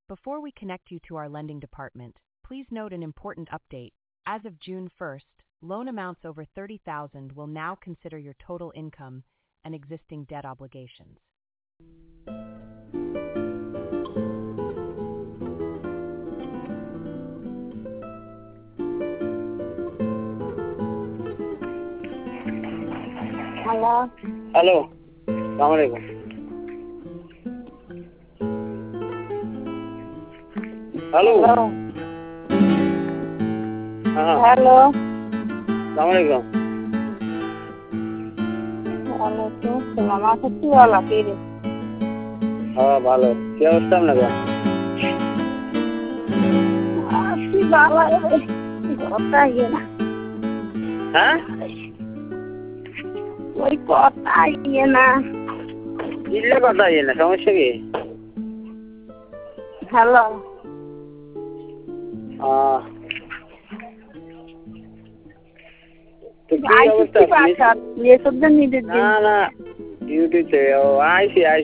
Before we connect you to our lending department, please note an important update. As of June 1st, loan amounts over $30,000 will now consider your total income and existing debt obligations. Hello. Hello. Assalamualaikum. Hello. Hello. Hello. Assalamualaikum. Waalaikumsalam. Aku tuh ala kiri. ভালো কি অবস্থা আপনাদের Así bala কথা ইয়ে না হ্যাঁ ওই কথা ইয়ে না দিলে কথা ইয়ে না সমস্যা কি হ্যালো তো কি অবস্থা ये सब दिन नहीं देते না না ইউটিউবে আইসি